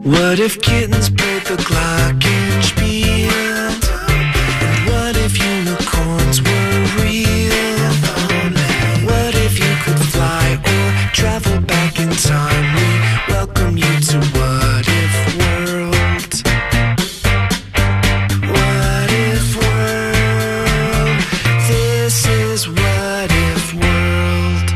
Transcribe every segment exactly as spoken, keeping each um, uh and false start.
What if kittens played the glockenspiel? And what if unicorns were real? What if you could fly or travel back in time? We welcome you to What If World. What If World? This is What If World.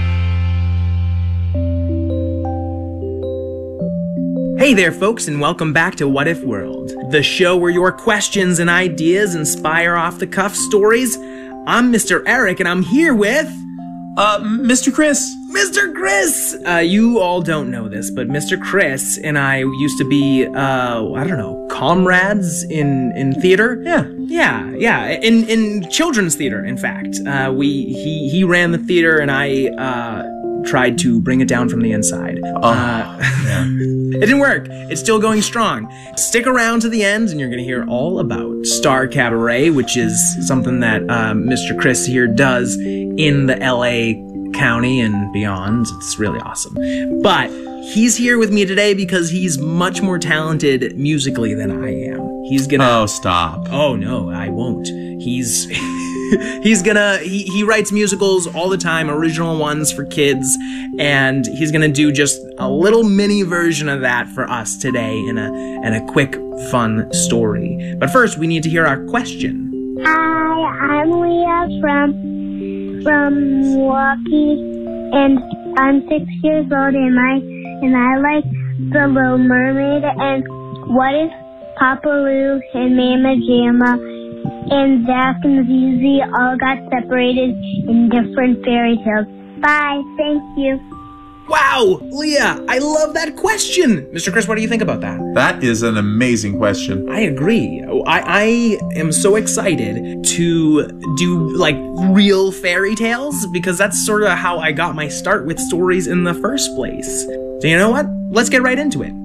Hey there, folks, and welcome back to What If World, the show where your questions and ideas inspire off-the-cuff stories. I'm Mister Eric, and I'm here with... Uh, Mister Chris. Mister Chris! Uh, you all don't know this, but Mister Chris and I used to be, uh, I don't know, comrades in, in theater? Yeah. Yeah, yeah, in, in children's theater, in fact. Uh, we, he, he ran the theater, and I, uh... tried to bring it down from the inside. Oh, uh, yeah. It didn't work. It's still going strong. Stick around to the end and you're going to hear all about Star Cabaret, which is something that uh, Mister Chris here does in the L A County and beyond. It's really awesome. But he's here with me today because he's much more talented musically than I am. He's gonna... Oh, stop. Oh, no, I won't. He's... He's gonna, he, he writes musicals all the time, original ones for kids, and he's gonna do just a little mini version of that for us today in a, in a quick, fun story. But first, we need to hear our question. Hi, I'm Leah from, from Milwaukee, and I'm six years old, and I, and I like The Little Mermaid, and what if Papa Lou and Mama Jamma and Zach and Zizi all got separated in different fairy tales? Bye. Thank you. Wow, Leah, I love that question. Mister Chris, what do you think about that? That is an amazing question. I agree. I, I am so excited to do, like, real fairy tales because that's sort of how I got my start with stories in the first place. So you know what? Let's get right into it.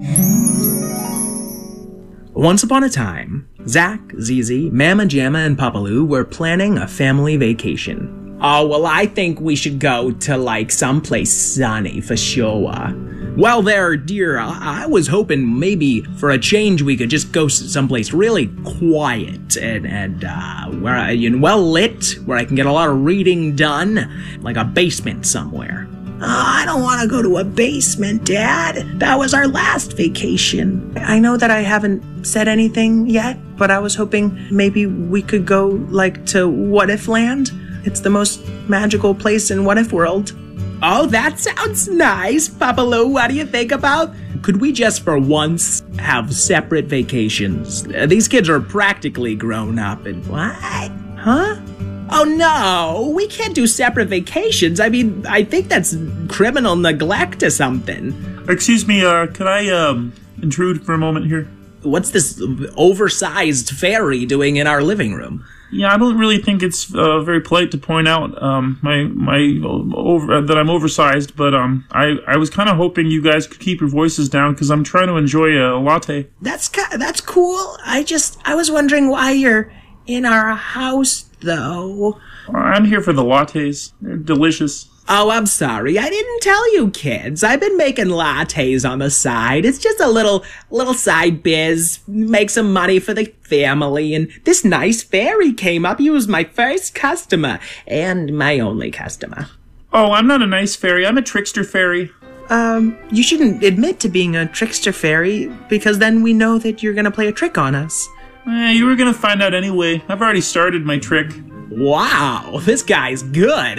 Once upon a time, Zach, Zizi, Mama Jamma, and Papa Lou were planning a family vacation. Oh, well, I think we should go to, like, someplace sunny for sure. Well, there, dear, I, I was hoping maybe for a change we could just go someplace really quiet and, and uh, where I, you know, well lit, where I can get a lot of reading done, like a basement somewhere. Oh, I don't want to go to a basement, Dad. That was our last vacation. I know that I haven't said anything yet, but I was hoping maybe we could go, like, to What If Land. It's the most magical place in What If World. Oh, that sounds nice, Papa Lou. What do you think about? Could we just for once have separate vacations? These kids are practically grown up and... What? Huh? Oh no, we can't do separate vacations. I mean, I think that's criminal neglect or something. Excuse me, uh, can I, um, intrude for a moment here? What's this oversized fairy doing in our living room? Yeah, I don't really think it's, uh, very polite to point out, um, my, my, over, uh, that I'm oversized, but, um, I, I was kind of hoping you guys could keep your voices down, because I'm trying to enjoy a latte. That's, that's cool. I just, I was wondering why you're in our house, though. I'm here for the lattes. They're delicious. Oh, I'm sorry. I didn't tell you, kids. I've been making lattes on the side. It's just a little, little side biz. Make some money for the family. And this nice fairy came up. He was my first customer. And my only customer. Oh, I'm not a nice fairy. I'm a trickster fairy. Um, you shouldn't admit to being a trickster fairy, because then we know that you're gonna play a trick on us. Eh, you were gonna find out anyway. I've already started my trick. Wow, this guy's good.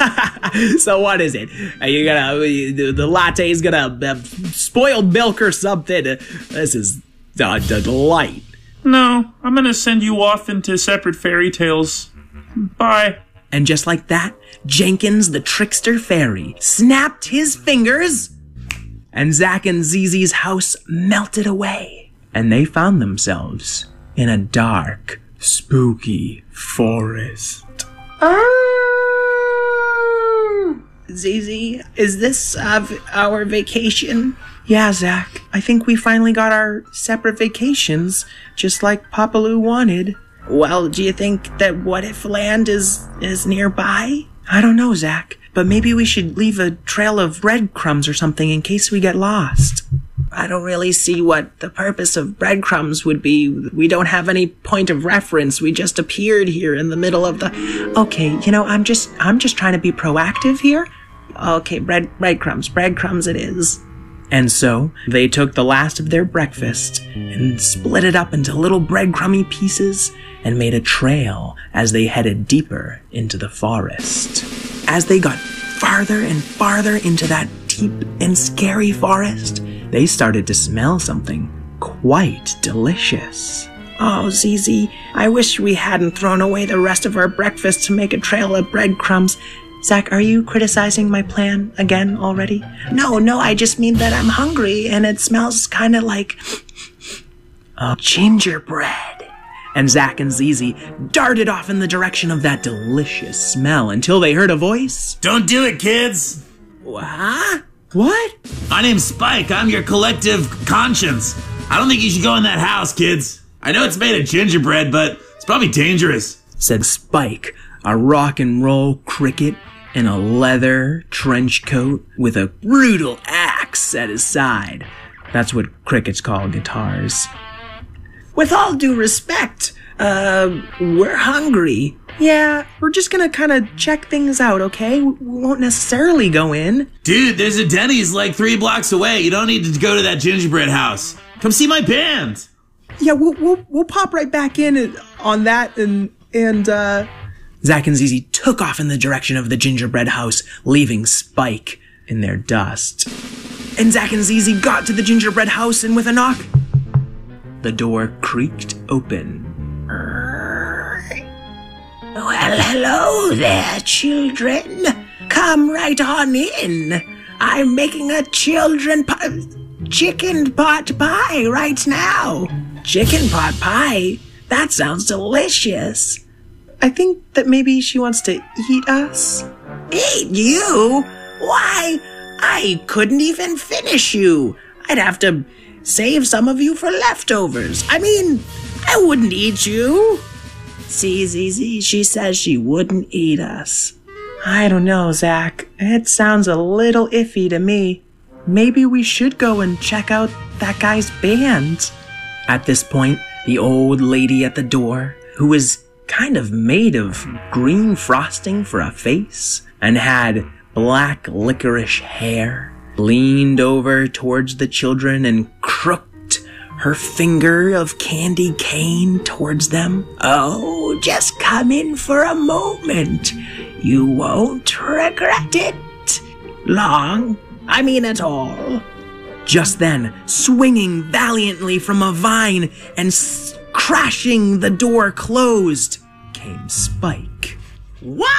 So what is it? Are you gonna, the, the latte's gonna have spoiled milk or something? This is a delight. No, I'm gonna send you off into separate fairy tales. Bye. And just like that, Jenkins the trickster fairy snapped his fingers, and Zach and Zizi's house melted away, and they found themselves in a dark, spooky forest. Oh! Zizi, is this uh, our vacation? Yeah, Zach. I think we finally got our separate vacations, just like Papa Lou wanted. Well, do you think that What If Land is, is nearby? I don't know, Zach, but maybe we should leave a trail of breadcrumbs or something in case we get lost. I don't really see what the purpose of breadcrumbs would be. We don't have any point of reference. We just appeared here in the middle of the... Okay, you know, I'm just, I'm just trying to be proactive here. Okay, bread, breadcrumbs, breadcrumbs it is. And so, they took the last of their breakfast and split it up into little breadcrumby pieces and made a trail as they headed deeper into the forest. As they got farther and farther into that deep and scary forest, they started to smell something quite delicious. Oh, Zizi, I wish we hadn't thrown away the rest of our breakfast to make a trail of breadcrumbs. Zach, are you criticizing my plan again already? No, no, I just mean that I'm hungry and it smells kind of like uh, gingerbread. And Zach and Zizi darted off in the direction of that delicious smell until they heard a voice. Don't do it, kids! What? What? My name's Spike. I'm your collective conscience. I don't think you should go in that house, kids. I know it's made of gingerbread, but it's probably dangerous, said Spike, a rock and roll cricket in a leather trench coat with a brutal axe at his side. That's what crickets call guitars. With all due respect, uh, we're hungry. Yeah, we're just gonna kind of check things out, okay? We won't necessarily go in. Dude, there's a Denny's like three blocks away. You don't need to go to that gingerbread house. Come see my band. Yeah, we'll we'll, we'll pop right back in on that and and uh. Zach and Zizi took off in the direction of the gingerbread house, leaving Spike in their dust. And Zach and Zizi got to the gingerbread house, and with a knock, the door creaked open. Well, hello there, children. Come right on in. I'm making a children po- chicken pot pie right now. Chicken pot pie? That sounds delicious. I think that maybe she wants to eat us. Eat you? Why, I couldn't even finish you. I'd have to save some of you for leftovers. I mean, I wouldn't eat you. See, Zizi, she says she wouldn't eat us. I don't know, Zach. It sounds a little iffy to me. Maybe we should go and check out that guy's band. At this point, the old lady at the door, who was kind of made of green frosting for a face and had black licorice hair, leaned over towards the children and crooked her finger of candy cane towards them. Oh, just come in for a moment. You won't regret it. Long, I mean at all. Just then, swinging valiantly from a vine and s- crashing the door closed, came Spike. Wah!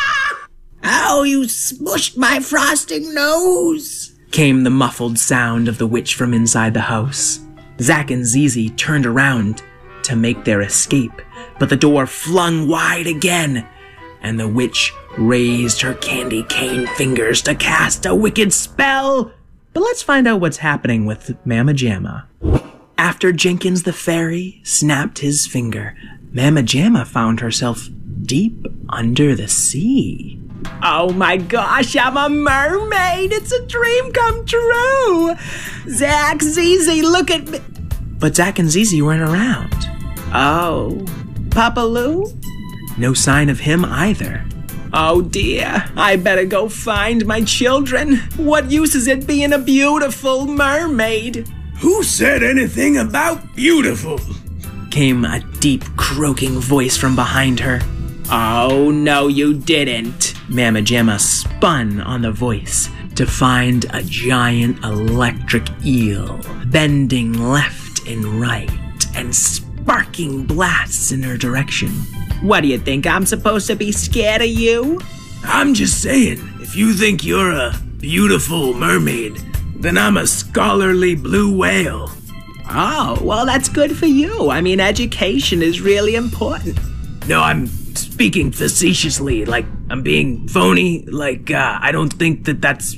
Ow, you smushed my frosting nose! Came the muffled sound of the witch from inside the house. Zach and Zizi turned around to make their escape, but the door flung wide again, and the witch raised her candy cane fingers to cast a wicked spell. But let's find out what's happening with Mama Jamma. After Jenkins the fairy snapped his finger, Mama Jamma found herself deep under the sea. Oh my gosh, I'm a mermaid! It's a dream come true! Zach, Zizi, look at me! But Zach and Zizi weren't around. Oh, Papa Lou? No sign of him either. Oh dear, I better go find my children. What use is it being a beautiful mermaid? Who said anything about beautiful? Came a deep croaking voice from behind her. Oh, no you didn't. Mama Jamma spun on the voice to find a giant electric eel bending left and right and sparking blasts in her direction. What do you think, I'm supposed to be scared of you? I'm just saying, if you think you're a beautiful mermaid, then I'm a scholarly blue whale. Oh, well, that's good for you. I mean, education is really important. No, I'm speaking facetiously, like I'm being phony, like uh, I don't think that that's...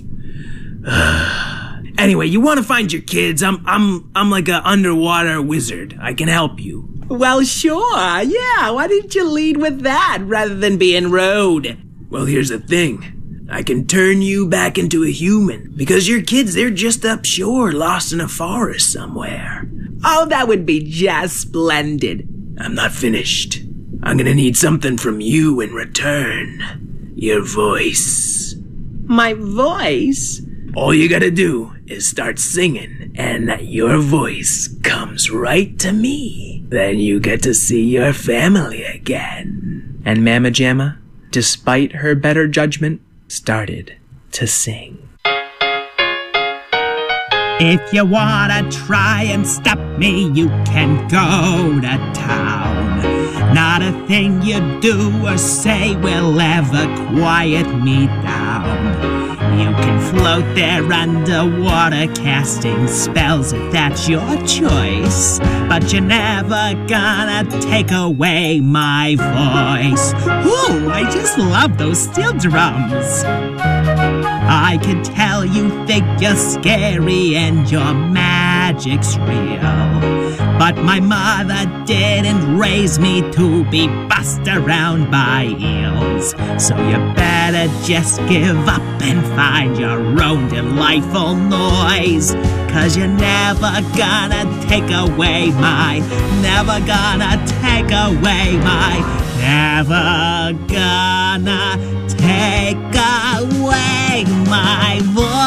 Uh... Anyway, you want to find your kids? I'm I'm I'm like an underwater wizard. I can help you. Well, sure, yeah. Why didn't you lead with that rather than being rude? Well, here's the thing. I can turn you back into a human. Because your kids, they're just up shore, lost in a forest somewhere. Oh, that would be just splendid. I'm not finished. I'm gonna need something from you in return. Your voice. My voice? All you gotta do is start singing, and your voice comes right to me. Then you get to see your family again. And Mama Jamma, despite her better judgment, started to sing. If you wanna try and stop me, you can go to town. Not a thing you do or say will ever quiet me down. You can float there underwater casting spells if that's your choice. But you're never gonna take away my voice. Ooh, I just love those steel drums. I can tell you think you're scary and your magic's real. But my mother didn't raise me to be bussed around by eels. So you better just give up and find your own delightful noise. Cause you're never gonna take away my, never gonna take away my, never gonna take away my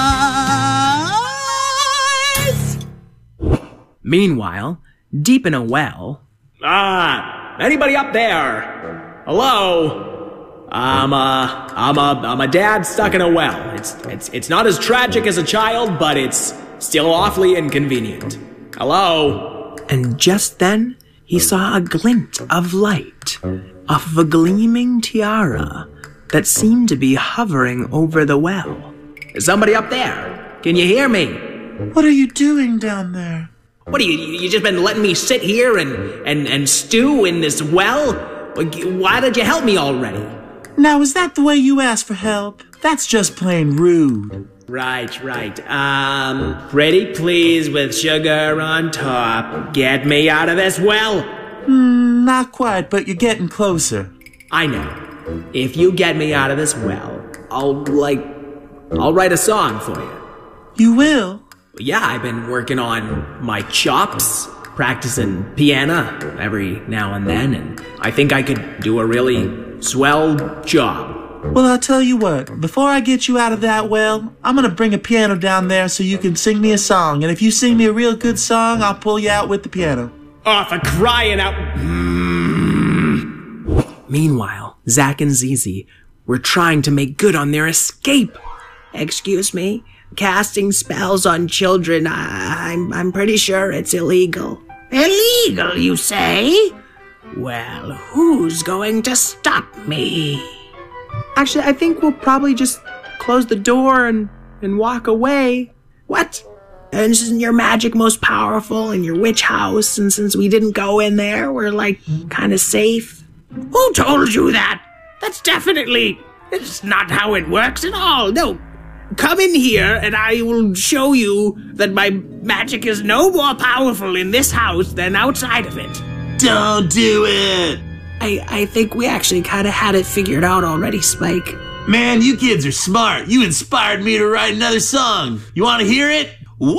voice. Meanwhile, deep in a well... Ah, anybody up there? Hello? I'm a, I'm a, I'm a dad stuck in a well. It's, it's, it's not as tragic as a child, but it's still awfully inconvenient. Hello? And just then, he saw a glint of light off of a gleaming tiara that seemed to be hovering over the well. Is somebody up there? Can you hear me? What are you doing down there? What are you, you just been letting me sit here and, and, and stew in this well? Why did you help me already? Now, is that the way you ask for help? That's just plain rude. Right, right. Um, pretty please with sugar on top. Get me out of this well. Hmm, not quite, but you're getting closer. I know. If you get me out of this well, I'll, like, I'll write a song for you. You will? Yeah, I've been working on my chops, practicing piano every now and then, and I think I could do a really swell job. Well, I'll tell you what, before I get you out of that well, I'm gonna bring a piano down there so you can sing me a song, and if you sing me a real good song, I'll pull you out with the piano. Oh, for crying out... Meanwhile, Zack and Zizi were trying to make good on their escape. Excuse me? Casting spells on children, I, I'm, I'm pretty sure it's illegal. Illegal, you say? Well, who's going to stop me? Actually, I think we'll probably just close the door and, and walk away. What? And isn't your magic most powerful in your witch house, and since we didn't go in there, we're, like, kind of safe? Who told you that? That's definitely... It's not how it works at all. No. Come in here, and I will show you that my magic is no more powerful in this house than outside of it. Don't do it! I, I think we actually kind of had it figured out already, Spike. Man, you kids are smart. You inspired me to write another song. You want to hear it? Wah!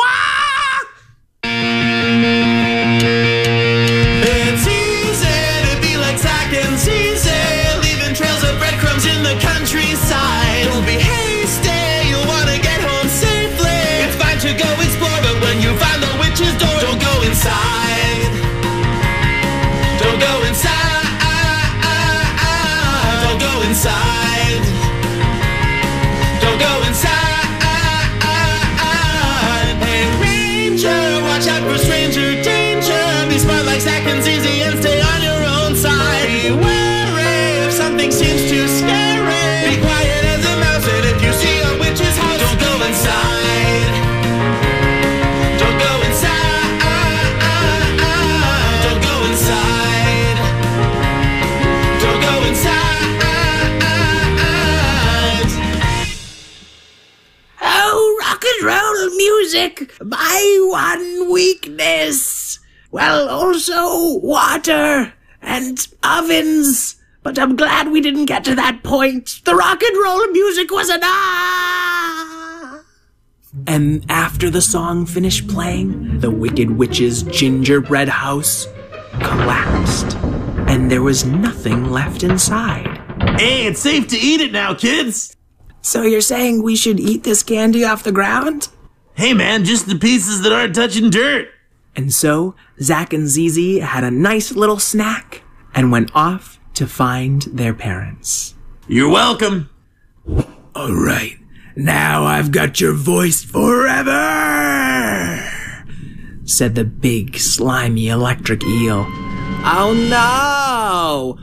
It's easy to be like Zack and Zizi, leaving trails of breadcrumbs in the countryside. Don't be hasty, you'll want to get home safely. It's fine to go explore, but when you find the witch's door, don't go inside. Don't go inside. Don't go inside. Don't go inside. Hey, Ranger, watch out for stranger danger. Be smart like Zack and Zizi and stay on your own side. Be wary if something seems too scary. Be quiet as a mouse, and if you see a witch's house, don't go inside. Don't go inside. Don't go inside. Don't go inside. Oh, rock and roll music, my one weakness. Well, also water and ovens, but I'm glad we didn't get to that point. The rock and roll music was enough. And after the song finished playing, the Wicked Witch's gingerbread house collapsed, and there was nothing left inside. Hey, it's safe to eat it now, kids. So you're saying we should eat this candy off the ground? Hey, man, just the pieces that aren't touching dirt. And so Zach and Zizi had a nice little snack and went off to find their parents. You're welcome. All right, now I've got your voice forever, said the big, slimy electric eel. Oh, no.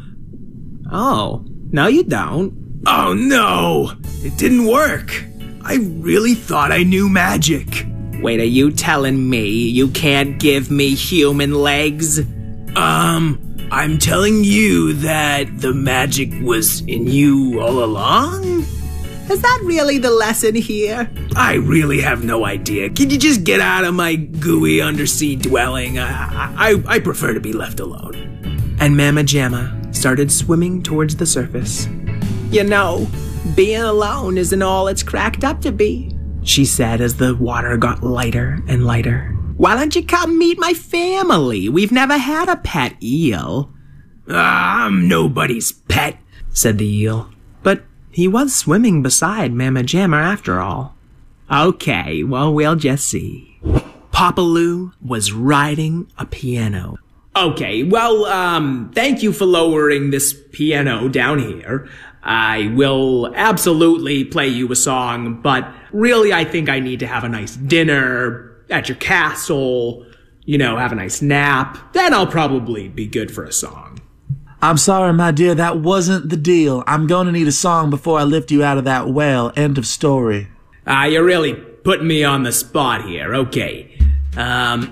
Oh, no you don't. Oh no, it didn't work. I really thought I knew magic. Wait, are you telling me you can't give me human legs? Um, I'm telling you that the magic was in you all along? Is that really the lesson here? I really have no idea. Can you just get out of my gooey undersea dwelling? I, I, I prefer to be left alone. And Mama Jamma started swimming towards the surface. You know, being alone isn't all it's cracked up to be, she said as the water got lighter and lighter. Why don't you come meet my family? We've never had a pet eel. Uh, I'm nobody's pet, said the eel. But he was swimming beside Mama Jamma after all. Okay, well, we'll just see. Papaloo was riding a piano. Okay, well, um, thank you for lowering this piano down here. I will absolutely play you a song, but really I think I need to have a nice dinner at your castle, you know, have a nice nap. Then I'll probably be good for a song. I'm sorry, my dear, that wasn't the deal. I'm going to need a song before I lift you out of that well. End of story. Ah, uh, you're really putting me on the spot here. Okay. Um,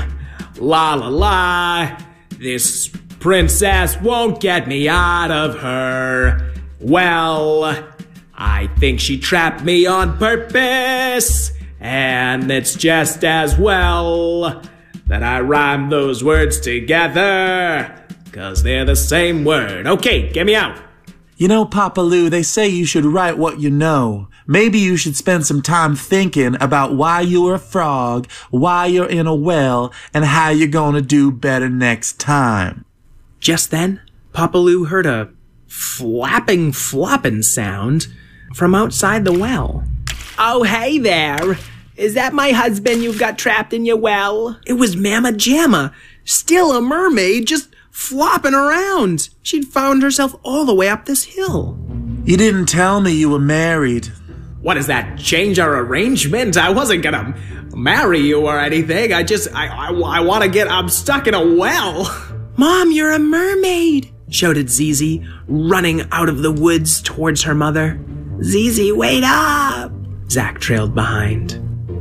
la la la. This princess won't get me out of her. Well, I think she trapped me on purpose, and it's just as well that I rhyme those words together, 'cause they're the same word. Okay, get me out. You know, Papaloo, they say you should write what you know. Maybe you should spend some time thinking about why you're a frog, why you're in a well, and how you're gonna do better next time. Just then, Papaloo heard a flapping, flopping sound from outside the well. Oh, hey there. Is that my husband you've got trapped in your well? It was Mama Jamma, still a mermaid, just flopping around. She'd found herself all the way up this hill. You didn't tell me you were married. What does that change our arrangement? I wasn't gonna marry you or anything. I just, I, I, I want to get, I'm stuck in a well. Mom, you're a mermaid, shouted Zizi, running out of the woods towards her mother. Zizi, wait up! Zach trailed behind.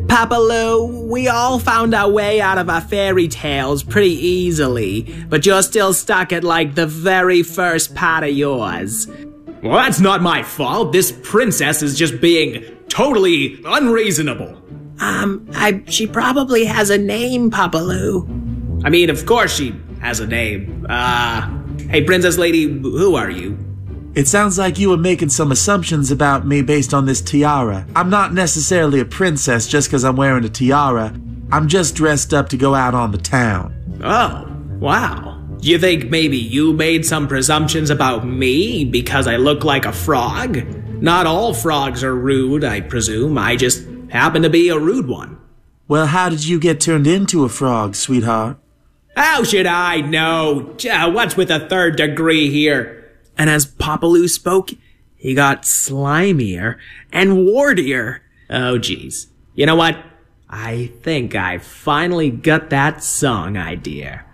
Papaloo, we all found our way out of our fairy tales pretty easily, but you're still stuck at like the very first part of yours. Well, that's not my fault. This princess is just being totally unreasonable. Um, I, she probably has a name, Papaloo. I mean, of course she has a name. Uh, hey, princess lady, who are you? It sounds like you were making some assumptions about me based on this tiara. I'm not necessarily a princess just because I'm wearing a tiara. I'm just dressed up to go out on the town. Oh, wow. You think maybe you made some presumptions about me because I look like a frog? Not all frogs are rude, I presume. I just happen to be a rude one. Well, how did you get turned into a frog, sweetheart? How should I know? What's with a third degree here? And as Papaloo spoke, he got slimier and wartier. Oh, geez. You know what? I think I finally got that song idea.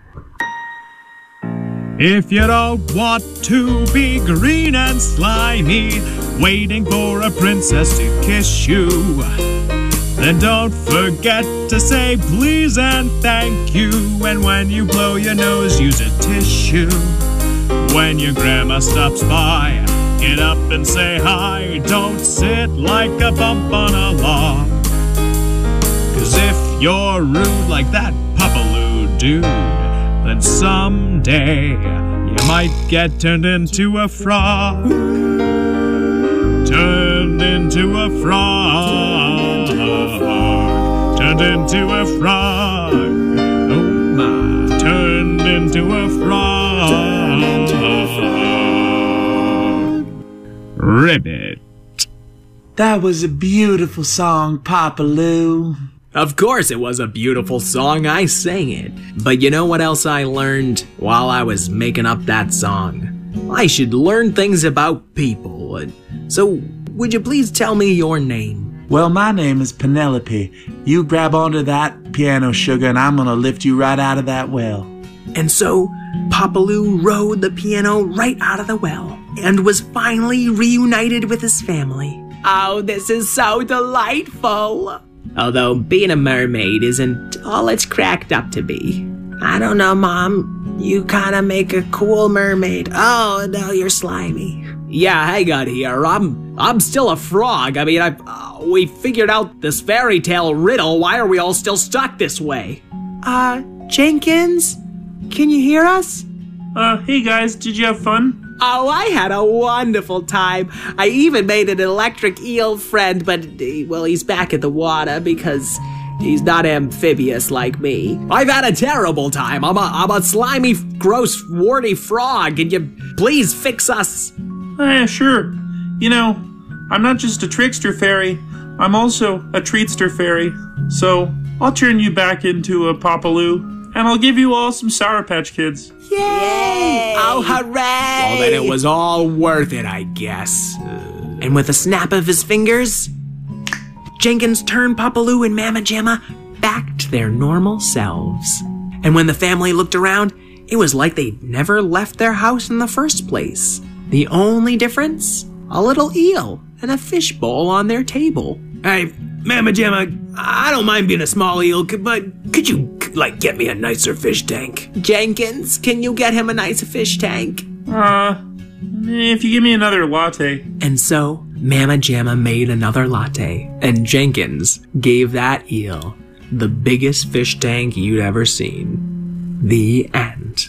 If you don't want to be green and slimy, waiting for a princess to kiss you, then don't forget to say please and thank you. And when you blow your nose, use a tissue. When your grandma stops by, get up and say hi. Don't sit like a bump on a log. 'Cause if you're rude like that Papaloo dude, then someday you might get turned into a frog. Turned into a frog. Turned into a frog. Oh my. Turned into a frog. Ribbit. That was a beautiful song, Papa Lou. Of course it was a beautiful song, I sang it. But you know what else I learned while I was making up that song? I should learn things about people. So, would you please tell me your name? Well, my name is Penelope. You grab onto that piano, sugar, and I'm gonna lift you right out of that well. And so, Papa Lou rode the piano right out of the well and was finally reunited with his family. Oh, this is so delightful. Although being a mermaid isn't all it's cracked up to be. I don't know, Mom. You kind of make a cool mermaid. Oh, no, you're slimy. Yeah, hang on here. I'm I'm still a frog. I mean, I uh, we figured out this fairy tale riddle. Why are we all still stuck this way? Uh, Jenkins? Can you hear us? Uh, hey guys, did you have fun? Oh, I had a wonderful time. I even made an electric eel friend, but, well, he's back in the water because he's not amphibious like me. I've had a terrible time. I'm a, I'm a slimy, gross, warty frog. Can you please fix us? Oh, yeah, sure. You know, I'm not just a trickster fairy. I'm also a treatster fairy. So, I'll turn you back into a Papa Lou, and I'll give you all some Sour Patch Kids. Yay! Oh, hooray! Well, then it was all worth it, I guess. And with a snap of his fingers, Jenkins turned Papa Lou and Mama Jamma back to their normal selves. And when the family looked around, it was like they'd never left their house in the first place. The only difference? A little eel and a fishbowl on their table. Hey, Mama Jamma, I don't mind being a small eel, but could you, like, get me a nicer fish tank? Jenkins, can you get him a nice fish tank? Uh, if you give me another latte. And so, Mama Jamma made another latte, and Jenkins gave that eel the biggest fish tank you'd ever seen. The end.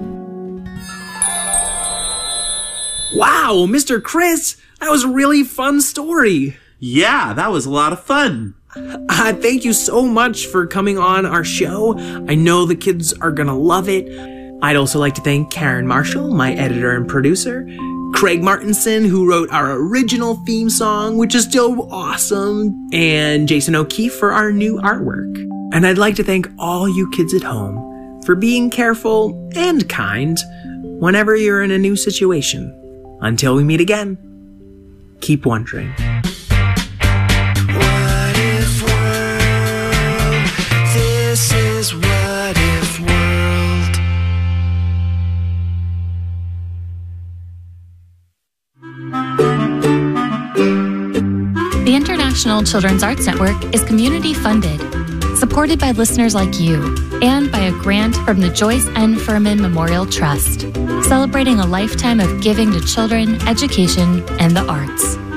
Wow, Mister Chris, that was a really fun story. Yeah, that was a lot of fun. Uh, thank you so much for coming on our show. I know the kids are gonna love it. I'd also like to thank Karen Marshall, my editor and producer, Craig Martinson, who wrote our original theme song, which is still awesome, and Jason O'Keefe for our new artwork. And I'd like to thank all you kids at home for being careful and kind whenever you're in a new situation. Until we meet again, keep wondering. This is What If World. The International Children's Arts Network is community funded, supported by listeners like you, and by a grant from the Joyce N. Furman Memorial Trust, celebrating a lifetime of giving to children, education, and the arts.